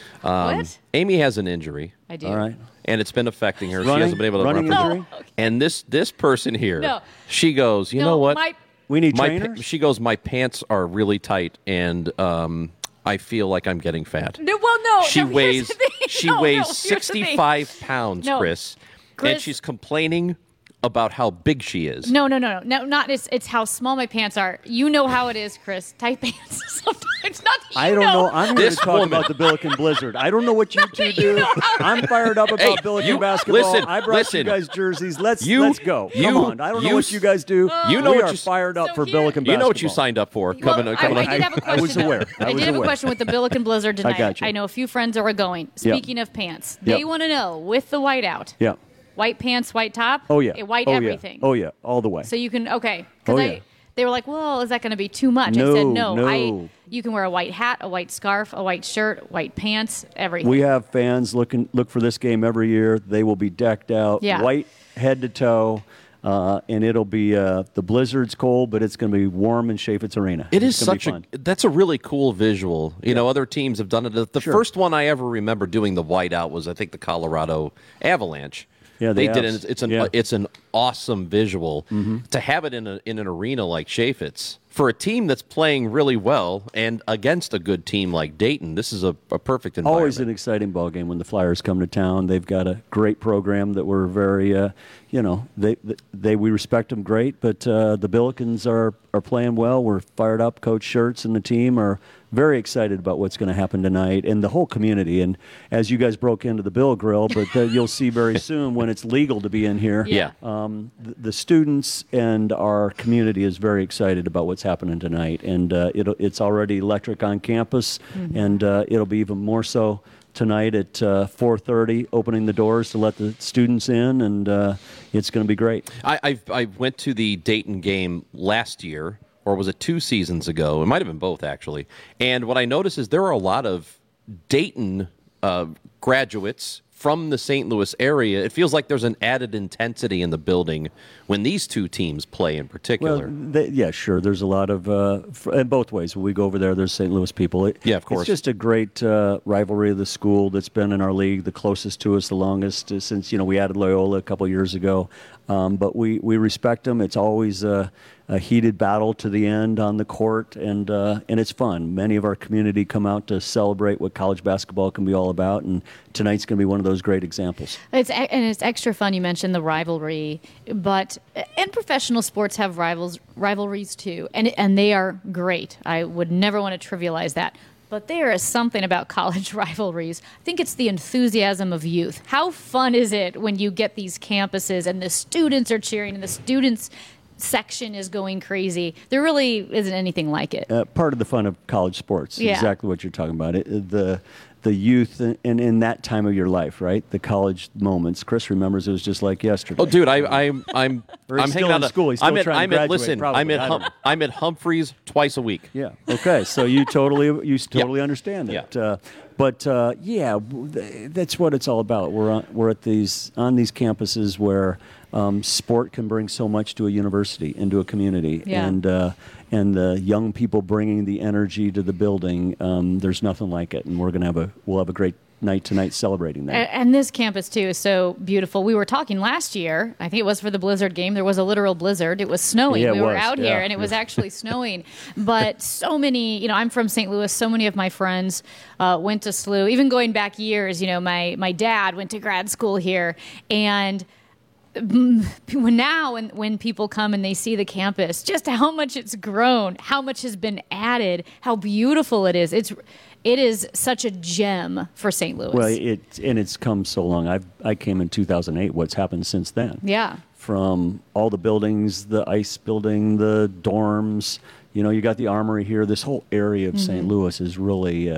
Speaker 5: what?
Speaker 3: Amy has an injury,
Speaker 5: I do.
Speaker 4: All right.
Speaker 3: and it's been affecting her. she
Speaker 4: Running-
Speaker 3: hasn't been able to
Speaker 4: running
Speaker 3: run. for-
Speaker 4: injury?
Speaker 5: No.
Speaker 3: And this this person here,
Speaker 5: No.
Speaker 3: she goes, you
Speaker 5: No,
Speaker 3: know what?
Speaker 5: my-
Speaker 4: We need
Speaker 3: My pa-
Speaker 4: trainers.
Speaker 3: she goes, my pants are really tight, and um, I feel like I'm getting fat.
Speaker 5: No, well, no.
Speaker 3: She
Speaker 5: no, here's
Speaker 3: weighs
Speaker 5: the thing.
Speaker 3: she
Speaker 5: No, no,
Speaker 3: weighs
Speaker 5: here's the thing.
Speaker 3: sixty-five pounds,
Speaker 5: No.
Speaker 3: Chris,
Speaker 5: Chris-
Speaker 3: and she's complaining about how big she is.
Speaker 5: No, no, no, no, no, not it's, it's how small my pants are. You know how it is, Chris. Tight pants. Sometimes not. that
Speaker 4: I
Speaker 5: you
Speaker 4: don't know. I'm here to
Speaker 3: This
Speaker 4: talk
Speaker 3: woman-
Speaker 4: about the Billiken Blizzard. I don't know what you two
Speaker 5: you
Speaker 4: do.
Speaker 5: know how-
Speaker 4: I'm fired up about
Speaker 3: Hey,
Speaker 4: Billiken
Speaker 3: you-
Speaker 4: basketball.
Speaker 3: listen,
Speaker 4: I brought
Speaker 3: listen.
Speaker 4: you guys jerseys. Let's
Speaker 3: You-
Speaker 4: let's go. Come
Speaker 3: you-
Speaker 4: on. I don't know
Speaker 3: you
Speaker 4: what you guys do.
Speaker 3: You know
Speaker 4: we
Speaker 3: what
Speaker 4: are
Speaker 3: you s-
Speaker 4: fired up
Speaker 5: So
Speaker 4: for
Speaker 5: here-
Speaker 4: Billiken basketball.
Speaker 3: You know what you signed up for
Speaker 5: Well,
Speaker 3: coming
Speaker 5: I,
Speaker 3: coming
Speaker 5: I
Speaker 3: up.
Speaker 5: did have a
Speaker 4: I
Speaker 5: question.
Speaker 4: was
Speaker 5: though.
Speaker 4: aware. I
Speaker 5: I
Speaker 4: was
Speaker 5: did have
Speaker 4: aware.
Speaker 5: a question with the Billiken Blizzard tonight.
Speaker 4: got you.
Speaker 5: know a few friends are going. Speaking of pants, they
Speaker 4: Yep.
Speaker 5: want to know with the whiteout.
Speaker 4: Yeah.
Speaker 5: White pants, white top.
Speaker 4: Oh yeah.
Speaker 5: eh, White
Speaker 4: oh,
Speaker 5: everything.
Speaker 4: Yeah. Oh yeah. All the way.
Speaker 5: So you can okay because
Speaker 4: Oh,
Speaker 5: I
Speaker 4: yeah.
Speaker 5: they were like, well, is that going to be too much? I
Speaker 4: No,
Speaker 5: said no.
Speaker 4: no.
Speaker 5: I you can wear a white hat, a white scarf, a white shirt, white pants, everything.
Speaker 4: We have fans looking look for this game every year. They will be decked out,
Speaker 5: Yeah.
Speaker 4: white head to toe, uh, and it'll be uh, the blizzard's cold, but it's going to be warm in Chaffetz Arena.
Speaker 3: It is
Speaker 4: It's gonna
Speaker 3: such
Speaker 4: be
Speaker 3: a
Speaker 4: fun.
Speaker 3: that's a really cool visual. You know, other teams have done it. The, the
Speaker 4: Sure.
Speaker 3: first one I ever remember doing the whiteout was I think the Colorado Avalanche.
Speaker 4: Yeah, the
Speaker 3: they did
Speaker 4: Avs.
Speaker 3: it. It's an
Speaker 4: Yeah.
Speaker 3: it's an awesome visual
Speaker 4: Mm-hmm.
Speaker 3: to have it in a in an arena like Chaffetz for a team that's playing really well and against a good team like Dayton. This is a, a perfect environment.
Speaker 4: Always an exciting ball game when the Flyers come to town. They've got a great program that we're very, uh, you know, they they we respect them great. But uh, the Billikens are are playing well. We're fired up. Coach Schertz and the team are very excited about what's going to happen tonight, and the whole community. And as you guys broke into the Bill Grill, but uh, you'll see very soon when it's legal to be in here.
Speaker 3: Yeah.
Speaker 4: Um, the, the students and our community is very excited about what's happening tonight, and uh, it'll, it's already electric on campus, and uh, it'll be even more so tonight at uh, four thirty, opening the doors to let the students in, and uh, it's going to be great.
Speaker 3: I, I I went to the Dayton game last year, or was it two seasons ago? It might have been both, actually. And what I noticed is there are a lot of Dayton uh, graduates from the Saint Louis area. It feels like there's an added intensity in the building when these two teams play in particular.
Speaker 4: Well, they, yeah, sure. There's a lot of, uh, f- in both ways. When we go over there, there's Saint Louis people. It,
Speaker 3: Yeah, of course.
Speaker 4: It's just a great uh, rivalry of the school that's been in our league, the closest to us, the longest uh, since, you know, we added Loyola a couple years ago. Um, but we, we respect them. It's always a, a heated battle to the end on the court, and uh, and it's fun. Many of our community come out to celebrate what college basketball can be all about, and tonight's going to be one of those great examples.
Speaker 5: It's and it's extra fun. You mentioned the rivalry, but and professional sports have rivals rivalries too, and and they are great. I would never want to trivialize that. But there is something about college rivalries. I think it's the enthusiasm of youth. How fun is it when you get these campuses and the students are cheering and the students section is going crazy? There really isn't anything like it.
Speaker 4: Uh, part of the fun of college sports,
Speaker 5: Yeah.
Speaker 4: exactly what you're talking about. It, the the youth and in, in that time of your life, right? The college moments. Chris remembers it was just like yesterday.
Speaker 3: Oh, dude, I, I'm I'm
Speaker 4: Or he's
Speaker 3: I'm
Speaker 4: still
Speaker 3: hanging out
Speaker 4: in
Speaker 3: at-
Speaker 4: school. He's still
Speaker 3: I'm at,
Speaker 4: trying to
Speaker 3: I'm at,
Speaker 4: graduate,
Speaker 3: listen,
Speaker 4: probably.
Speaker 3: I'm at
Speaker 4: I
Speaker 3: hum,
Speaker 4: don't know.
Speaker 3: I'm at Humphreys twice a week.
Speaker 4: Yeah. Okay. So you totally you totally understand
Speaker 3: Yeah.
Speaker 4: it. Uh, but uh, yeah, w- th- that's what it's all about. We're on, we're at these on these campuses where um, sport can bring so much to a university and to a community,
Speaker 5: Yeah.
Speaker 4: and uh, and the young people bringing the energy to the building. Um, there's nothing like it, and we're gonna have a we'll have a great night tonight celebrating that.
Speaker 5: A- And this campus, too, is so beautiful. We were talking last year, I think it was for the Blizzard game. There was a literal blizzard. It was snowing.
Speaker 4: Yeah, it
Speaker 5: we were
Speaker 4: was,
Speaker 5: out
Speaker 4: yeah.
Speaker 5: here, and it was actually snowing. But so many, you know, I'm from Saint Louis. So many of my friends uh, went to S L U. Even going back years, you know, my, my dad went to grad school here. And when now when, when people come and they see the campus, just how much it's grown, how much has been added, how beautiful it is. It's it is such a gem for Saint Louis.
Speaker 4: Well, it and it's come so long. I I came in two thousand eight. What's happened since then?
Speaker 5: yeah.
Speaker 4: From all the buildings, the ice building, the dorms. You know, you got the armory here. This whole area of Saint Louis is really uh,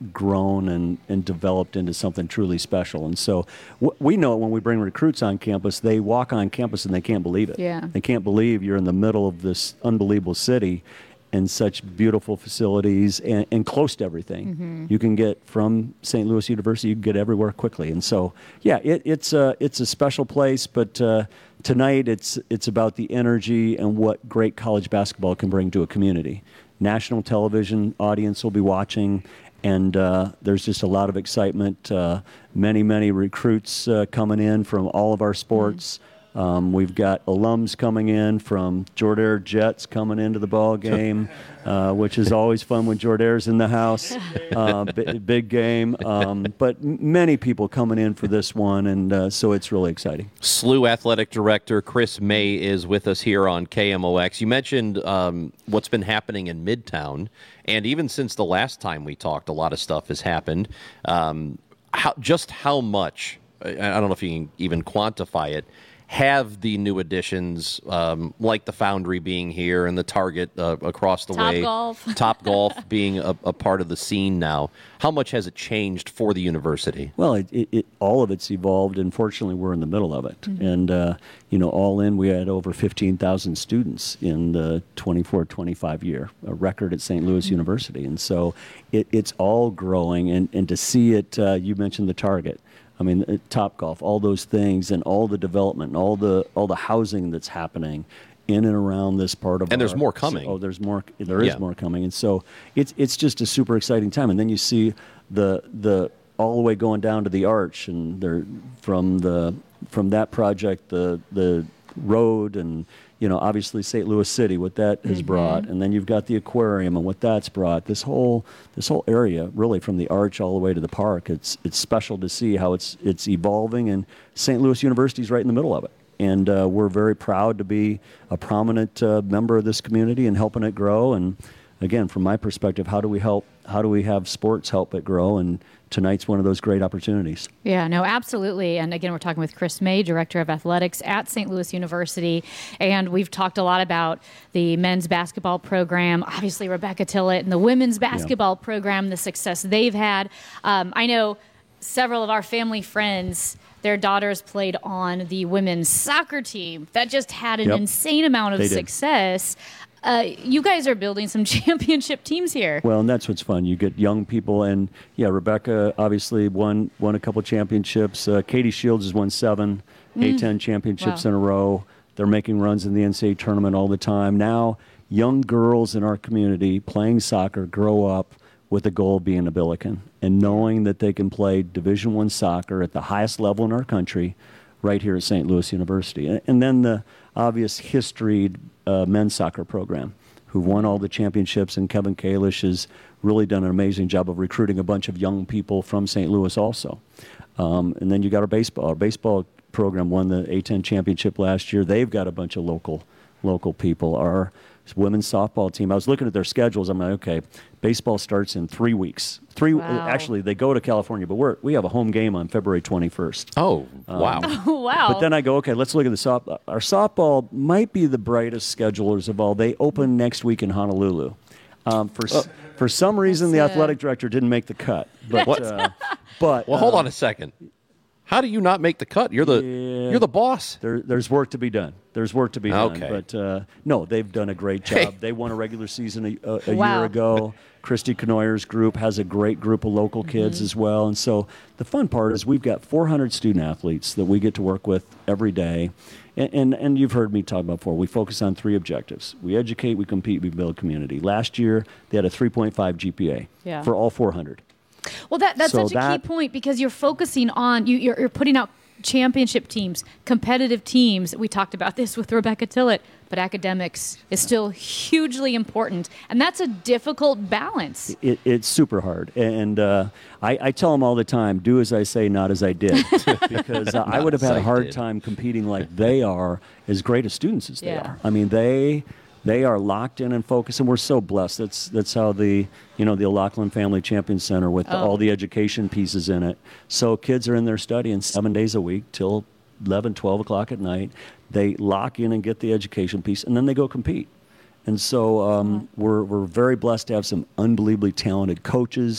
Speaker 4: grown and, and developed into something truly special. And so w- we know it when we bring recruits on campus, they walk on campus and they can't believe it.
Speaker 5: Yeah.
Speaker 4: They can't believe you're in the middle of this unbelievable city and such beautiful facilities and, and close to everything.
Speaker 5: Mm-hmm.
Speaker 4: You can get from Saint Louis University, you can get everywhere quickly. And so, yeah, it, it's, a, it's a special place, but uh, tonight it's, it's about the energy and what great college basketball can bring to a community. National television audience will be watching, and uh, there's just a lot of excitement. Uh, many, many recruits uh, coming in from all of our sports. Mm-hmm. Um, we've got alums coming in from Jordair Jets coming into the ball game, uh, which is always fun when Jordair's in the house. Uh, b- big game, um, but m- many people coming in for this one, and uh, so it's really exciting.
Speaker 3: S L U Athletic Director Chris May is with us here on K M O X. You mentioned um, what's been happening in Midtown, and even since the last time we talked, a lot of stuff has happened. Um, how, just how much, I don't know if you can even quantify it, have the new additions, um, like the Foundry being here and the Target uh, across the
Speaker 5: Top
Speaker 3: way,
Speaker 5: Golf.
Speaker 3: Top Golf being a, a part of the scene now. How much has it changed for the university?
Speaker 4: Well, it, it, it, all of it's evolved, and fortunately, we're in the middle of it. Mm-hmm. And, uh, you know, all in, we had over fifteen thousand students in the twenty-four twenty-five year, a record at Saint Louis mm-hmm. University. And so it, it's all growing, and, and to see it, uh, you mentioned the Target. I mean, uh, Top Golf, all those things, and all the development, and all the all the housing that's happening in and around this part of.
Speaker 3: And
Speaker 4: our,
Speaker 3: there's more coming.
Speaker 4: Oh, there's more. There is
Speaker 3: yeah.
Speaker 4: more coming, and so it's it's just a super exciting time. And then you see the the all the way going down to the Arch, and they're from the from that project, the the road, and you know, obviously Saint Louis City, what that has mm-hmm. brought, and then you've got the aquarium and what that's brought. This whole this whole area, really, from the Arch all the way to the park, it's it's special to see how it's it's evolving, and Saint Louis University is right in the middle of it. And uh, we're very proud to be a prominent uh, member of this community and helping it grow. And again, from my perspective, how do we help? How do we have sports help it grow? And tonight's one of those great opportunities.
Speaker 5: Yeah, no, absolutely. And again, we're talking with Chris May, Director of Athletics at Saint Louis University. And we've talked a lot about the men's basketball program, obviously Rebecca Tillett, and the women's basketball yeah. program, the success they've had. Um, I know several of our family friends, their daughters played on the women's soccer team that just had an
Speaker 4: yep.
Speaker 5: insane amount of
Speaker 4: they
Speaker 5: success. Uh, you guys are building some championship teams here.
Speaker 4: Well, and that's what's fun. You get young people, and yeah, Rebecca obviously won won a couple championships. Uh, Katie Shields has won seven mm. A ten championships wow. in a row. They're making runs in the N C double A tournament all the time. Now, young girls in our community playing soccer grow up with the goal of being a Billiken and knowing that they can play Division I soccer at the highest level in our country right here at Saint Louis University. And, and then the obvious history uh, men's soccer program, who won all the championships, and Kevin Kalish has really done an amazing job of recruiting a bunch of young people from Saint Louis also. Um, and then you got our baseball. Our baseball program won the A ten championship last year. They've got a bunch of local local people. Our women's softball team, I was looking at their schedules. I'm like, okay, baseball starts in three weeks. Three
Speaker 5: wow.
Speaker 4: Actually, they go to California, but we're, we have a home game on February twenty-first.
Speaker 3: Oh, wow.
Speaker 5: Um, oh, wow.
Speaker 4: But then I go, okay, let's look at the softball. Our softball might be the brightest schedulers of all. They open next week in Honolulu. Um, for uh, for some reason,
Speaker 5: the
Speaker 4: athletic director didn't make the cut. But, uh, but
Speaker 3: well, hold
Speaker 4: uh,
Speaker 3: on a second. How do you not make the cut? You're the
Speaker 4: yeah,
Speaker 3: you're the boss.
Speaker 4: There, there's work to be done. There's work to be done.
Speaker 3: Okay.
Speaker 4: But uh, no, they've done a great job.
Speaker 3: Hey.
Speaker 4: They won a regular season a, a, a
Speaker 5: Wow.
Speaker 4: year ago. Christy Knoyer's group has a great group of local kids
Speaker 5: Mm-hmm.
Speaker 4: as well. And so the fun part is we've got four hundred student athletes that we get to work with every day. And, and, and you've heard me talk about before, we focus on three objectives. We educate, we compete, we build community. Last year, they had a three point five G P A
Speaker 5: Yeah.
Speaker 4: for all four hundred.
Speaker 5: Well, that that's
Speaker 4: So
Speaker 5: such a
Speaker 4: that-
Speaker 5: key point, because you're focusing on, you, you're, you're putting out championship teams, competitive teams. We talked about this with Rebecca Tillett, but academics is still hugely important, and that's a difficult balance.
Speaker 4: It, it's super hard, and uh, I, I tell them all the time, do as I say, not as I did, because uh, I would have had
Speaker 3: as
Speaker 4: a
Speaker 3: I
Speaker 4: hard
Speaker 3: did.
Speaker 4: time competing like they are, as great as students as they
Speaker 5: Yeah.
Speaker 4: are. I mean, they they are locked in and focused, and we're so blessed. That's that's how the you know the O'Loughlin Family Champion Center with
Speaker 5: Oh.
Speaker 4: all the education pieces in it. So kids are in there studying seven days a week till eleven, twelve o'clock at night. They lock in and get the education piece, and then they go compete. And so um, we're we're very blessed to have some unbelievably talented coaches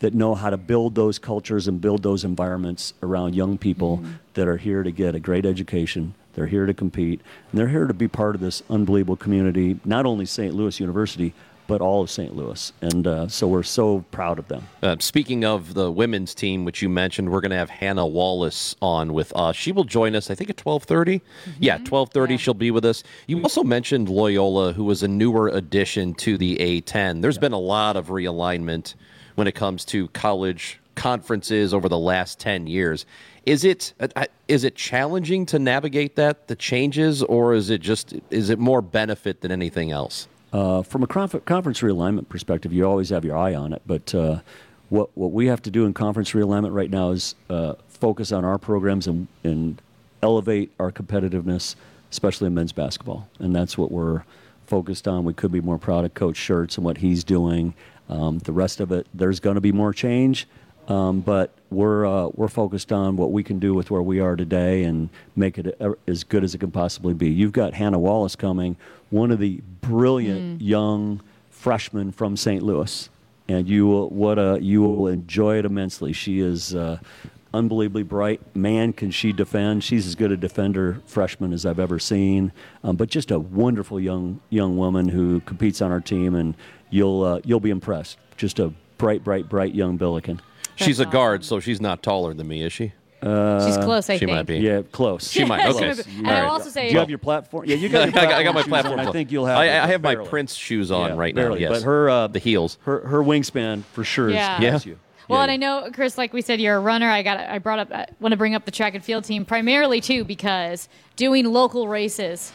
Speaker 4: that know how to build those cultures and build those environments around young people mm-hmm. that are here to get a great education. They're here to compete, and they're here to be part of this unbelievable community, not only Saint Louis University, but all of Saint Louis. And uh, so we're so proud of them.
Speaker 3: Uh, speaking of the women's team, which you mentioned, we're going to have Hannah Wallace on with us. She will join us, I think, at twelve thirty. Mm-hmm. Yeah, twelve thirty, yeah. She'll be with us. You also mentioned Loyola, who was a newer addition to the A ten. There's yeah. been a lot of realignment when it comes to college conferences over the last ten years. Is it uh, is it challenging to navigate that, the changes, or is it just is it more benefit than anything else?
Speaker 4: Uh, from a conf- conference realignment perspective, you always have your eye on it. But uh, what what we have to do in conference realignment right now is uh, focus on our programs and, and elevate our competitiveness, especially in men's basketball. And that's what we're focused on. We could be more proud of Coach Schertz and what he's doing. Um, the rest of it, there's going to be more change. Um, but we're uh, we're focused on what we can do with where we are today and make it a, as good as it can possibly be. You've got Hannah Wallace coming, one of the brilliant mm. young freshmen from Saint Louis, and you will, what a, you will enjoy it immensely. She is uh, unbelievably bright. Man, can she defend? She's as good a defender freshman as I've ever seen. Um, but just a wonderful young young woman who competes on our team, and you'll uh, you'll be impressed. Just a bright, bright, bright young Billiken.
Speaker 3: She's a guard, so she's not taller than me, is she?
Speaker 5: Uh, she's close, I
Speaker 3: she
Speaker 5: think.
Speaker 3: She might be.
Speaker 4: Yeah, close.
Speaker 3: She might. Okay.
Speaker 5: And I'll also say,
Speaker 4: do you have your platform? Yeah, you got your platform
Speaker 3: I got my
Speaker 4: shoes
Speaker 3: platform.
Speaker 4: on. I think you'll have.
Speaker 3: I, I have
Speaker 4: barely.
Speaker 3: my Prince shoes on
Speaker 4: yeah,
Speaker 3: right
Speaker 4: barely.
Speaker 3: now. Yes,
Speaker 4: but her uh,
Speaker 3: the heels.
Speaker 4: Her her wingspan for sure
Speaker 5: yeah.
Speaker 4: is
Speaker 3: yeah.
Speaker 4: past you.
Speaker 5: Well,
Speaker 4: yeah,
Speaker 5: and I know, Chris, like we said, you're a runner. I got. I brought up. I want to bring up the track and field team primarily too because doing local races,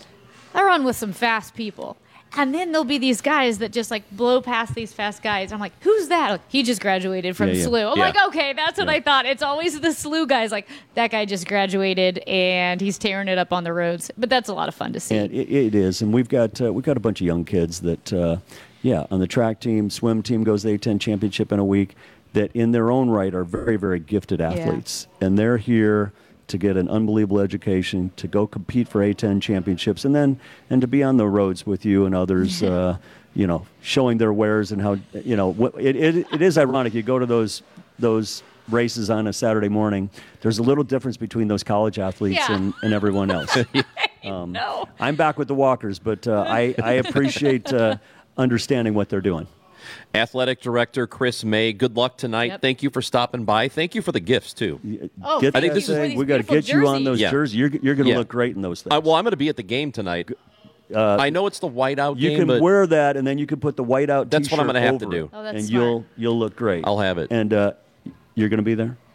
Speaker 5: I run with some fast people. And then there'll be these guys that just, like, blow past these fast guys. I'm like, who's that? Like, he just graduated from
Speaker 4: yeah, yeah.
Speaker 5: S L U. I'm
Speaker 3: yeah.
Speaker 5: like, okay, that's what
Speaker 4: yeah.
Speaker 5: I thought. It's always the S L U guys. Like, that guy just graduated, and he's tearing it up on the roads. But that's a lot of fun to see.
Speaker 4: And it, it is. And we've got uh, we've got a bunch of young kids that, uh, yeah, on the track team, swim team goes to the A ten championship in a week, that in their own right are very, very gifted athletes. Yeah. And they're here to get an unbelievable education, to go compete for A ten championships, and then and to be on the roads with you and others, uh, you know, showing their wares and how, you know, what, it, it it is ironic. You go to those those races on a Saturday morning. There's a little difference between those college athletes
Speaker 5: yeah.
Speaker 4: and, and everyone else.
Speaker 5: um, no.
Speaker 4: I'm back with the Walkers, but uh, I I appreciate uh, understanding what they're doing.
Speaker 3: Athletic Director Chris May, good luck tonight. Yep. Thank you for stopping by. Thank you for the gifts, too.
Speaker 5: Oh,
Speaker 4: get
Speaker 3: I think this
Speaker 4: thing.
Speaker 3: is,
Speaker 4: we got to get you on those
Speaker 3: yeah.
Speaker 4: jerseys. You're, you're going to
Speaker 3: yeah.
Speaker 4: look great in those things.
Speaker 3: Uh, well, I'm going to be at the game tonight. Uh, I know it's the whiteout
Speaker 4: you
Speaker 3: game,
Speaker 4: can
Speaker 3: but
Speaker 4: wear that, and then you can put the whiteout
Speaker 3: that's
Speaker 4: T-shirt
Speaker 3: what I'm going to have
Speaker 4: over
Speaker 3: to do.
Speaker 5: Oh, that's
Speaker 4: and
Speaker 5: smart.
Speaker 4: you'll you'll look great.
Speaker 3: I'll have it.
Speaker 4: And uh, you're going to be there?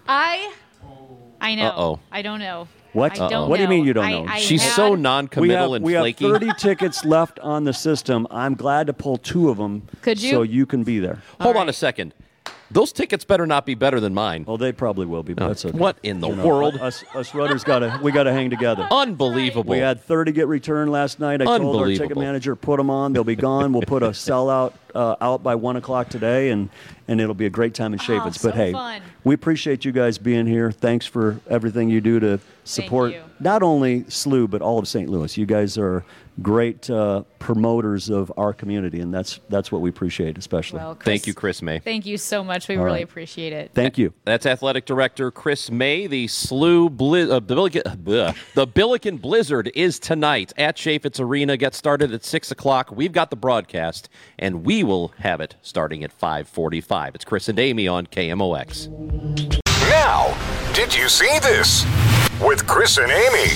Speaker 5: I, I know.
Speaker 3: Uh-oh.
Speaker 5: I don't know.
Speaker 4: What?
Speaker 5: I don't
Speaker 4: what do you
Speaker 5: know.
Speaker 4: mean you don't
Speaker 5: I,
Speaker 4: know?
Speaker 5: I
Speaker 3: She's
Speaker 5: had,
Speaker 3: so
Speaker 4: We
Speaker 3: non-committal
Speaker 4: have,
Speaker 3: and
Speaker 4: we
Speaker 3: flaky.
Speaker 4: have thirty tickets left on the system. I'm glad to pull two of them
Speaker 5: Could you?
Speaker 4: so you can be there.
Speaker 3: Hold
Speaker 5: All
Speaker 3: on
Speaker 5: right.
Speaker 3: a second. Those tickets better not be better than mine.
Speaker 4: Well, they probably will be, but
Speaker 3: Oh,
Speaker 4: that's okay.
Speaker 3: what in the
Speaker 4: You know,
Speaker 3: world?
Speaker 4: Us, us rudders got to we got to hang together.
Speaker 3: Unbelievable.
Speaker 4: We had thirty get returned last night. I told our ticket
Speaker 3: Unbelievable.
Speaker 4: manager, put them on. They'll be gone. We'll put a sellout uh, out by one o'clock today, and, and it'll be a great time in Chaffetz.
Speaker 5: so
Speaker 4: but hey,
Speaker 5: fun.
Speaker 4: we appreciate you guys being here. Thanks for everything you do to support
Speaker 5: you.
Speaker 4: not only S L U but all of Saint Louis. You guys are great uh, promoters of our community, and that's that's what we appreciate especially.
Speaker 5: Well, Chris,
Speaker 3: Thank you, Chris May.
Speaker 5: Thank you so much. We
Speaker 4: All
Speaker 5: really
Speaker 4: right.
Speaker 5: appreciate it.
Speaker 4: Thank you.
Speaker 3: That's Athletic Director Chris May. The S L U Bli- uh, the, Billiken, uh, bleh. the Billiken Blizzard is tonight at Chaffetz Arena. Gets started at six o'clock. We've got the broadcast, and we will have it starting at five forty-five. It's Chris and Amy on K M O X.
Speaker 6: Now, did you see this? With Chris and Amy.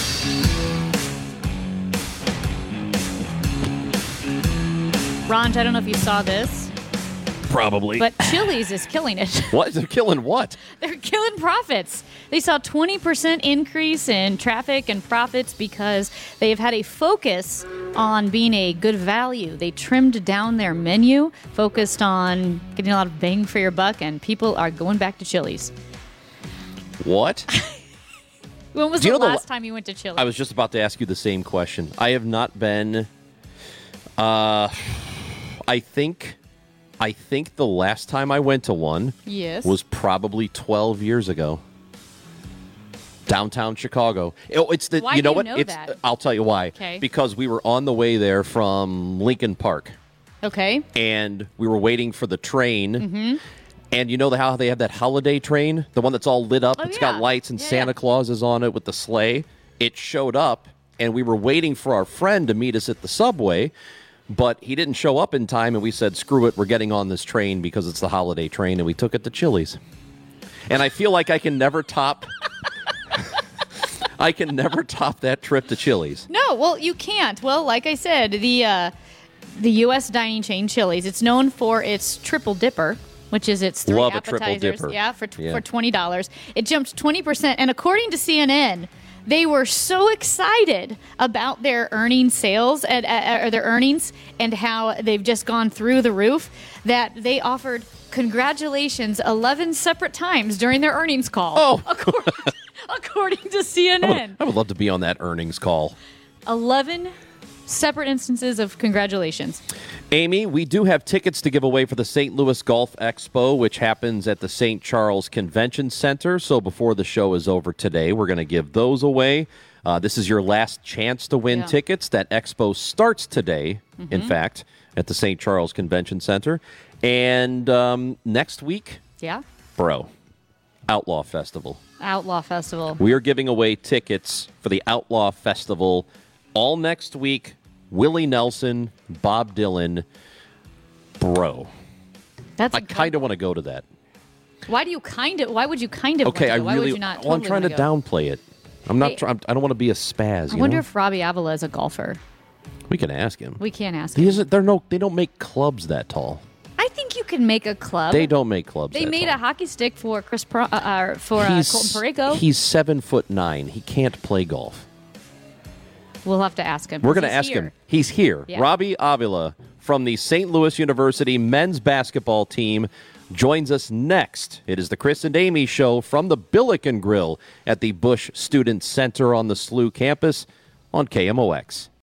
Speaker 5: Ron, I don't know if you saw this,
Speaker 3: Probably.
Speaker 5: but Chili's is killing it.
Speaker 3: What? They're killing what?
Speaker 5: They're killing profits. They saw twenty percent increase in traffic and profits because they have had a focus on being a good value. They trimmed down their menu, focused on getting a lot of bang for your buck, and people are going back to Chili's.
Speaker 3: What?
Speaker 5: When was
Speaker 3: Do
Speaker 5: the
Speaker 3: you know the
Speaker 5: last
Speaker 3: la-
Speaker 5: time you went to Chili's?
Speaker 3: I was just about to ask you the same question. I have not been. Uh, I think, I think the last time I went to one
Speaker 5: Yes.
Speaker 3: was probably twelve years ago. Downtown Chicago. Oh, it's the
Speaker 5: Why
Speaker 3: you know
Speaker 5: do you
Speaker 3: what?
Speaker 5: know
Speaker 3: it's
Speaker 5: that?
Speaker 3: I'll tell you why.
Speaker 5: Okay.
Speaker 3: Because we were on the way there from Lincoln Park.
Speaker 5: Okay.
Speaker 3: And we were waiting for the train.
Speaker 5: Mm-hmm.
Speaker 3: And you know the, how they have that holiday train? The one that's all lit up?
Speaker 5: Oh,
Speaker 3: It's
Speaker 5: yeah.
Speaker 3: got lights and
Speaker 5: Yeah,
Speaker 3: Santa
Speaker 5: yeah.
Speaker 3: Claus is on it with the sleigh. It showed up, and we were waiting for our friend to meet us at the subway. But he didn't show up in time, and we said, screw it, we're getting on this train because it's the holiday train, and we took it to Chili's. And I feel like I can never top... I can never top that trip to Chili's.
Speaker 5: No, well, you can't. Well, like I said, the uh, the U S dining chain Chili's, it's known for its triple dipper, which is its three
Speaker 3: Love a triple
Speaker 5: appetizers.
Speaker 3: dipper.
Speaker 5: Yeah, for, t-
Speaker 3: Yeah.
Speaker 5: for twenty dollars. It jumped twenty percent, and according to C N N, they were so excited about their earnings sales and uh, or their earnings and how they've just gone through the roof that they offered congratulations eleven separate times during their earnings call.
Speaker 3: Oh.
Speaker 5: according, according to C N
Speaker 3: I would,
Speaker 5: N.
Speaker 3: I would love to be on that earnings call.
Speaker 5: eleven separate instances of congratulations.
Speaker 3: Amy, we do have tickets to give away for the Saint Louis Golf Expo, which happens at the Saint Charles Convention Center. So before the show is over today, we're going to give those away. Uh, this is your last chance to win
Speaker 5: Yeah.
Speaker 3: tickets. That expo starts today, in fact, at the Saint Charles Convention Center. And um, next week,
Speaker 5: Yeah.
Speaker 3: bro, Outlaw Festival.
Speaker 5: Outlaw Festival.
Speaker 3: We are giving away tickets for the Outlaw Festival all next week. Willie Nelson, Bob Dylan, bro.
Speaker 5: That's
Speaker 3: I kind of want to go to that.
Speaker 5: Why do you kind of? Why would you kind of?
Speaker 3: Okay,
Speaker 5: want
Speaker 3: I
Speaker 5: to go? Why
Speaker 3: really.
Speaker 5: would you not?
Speaker 3: well, I'm
Speaker 5: totally
Speaker 3: trying to
Speaker 5: wanna go?
Speaker 3: downplay it. I'm not.
Speaker 5: Hey,
Speaker 3: try, I'm, I don't want to be a spaz.
Speaker 5: I
Speaker 3: You
Speaker 5: wonder
Speaker 3: know?
Speaker 5: if Robbie Avila is a golfer.
Speaker 3: we can ask him.
Speaker 5: We can't ask
Speaker 3: He
Speaker 5: him.
Speaker 3: isn't. They're no. They don't make clubs that tall.
Speaker 5: I think you can make a club.
Speaker 3: They don't make clubs.
Speaker 5: They
Speaker 3: that
Speaker 5: made
Speaker 3: tall.
Speaker 5: a hockey stick for Chris Pro, uh, uh, for uh,
Speaker 3: He's-
Speaker 5: Colton Parayko.
Speaker 3: He's seven foot nine. He can't play golf.
Speaker 5: We'll have to ask him.
Speaker 3: We're going to
Speaker 5: He's
Speaker 3: ask
Speaker 5: here.
Speaker 3: him. He's here.
Speaker 5: Yeah.
Speaker 3: Robbie Avila from the Saint Louis University men's basketball team joins us next. It is the Chris and Amy Show from the Billiken Grill at the Bush Student Center on the S L U campus on K M O X.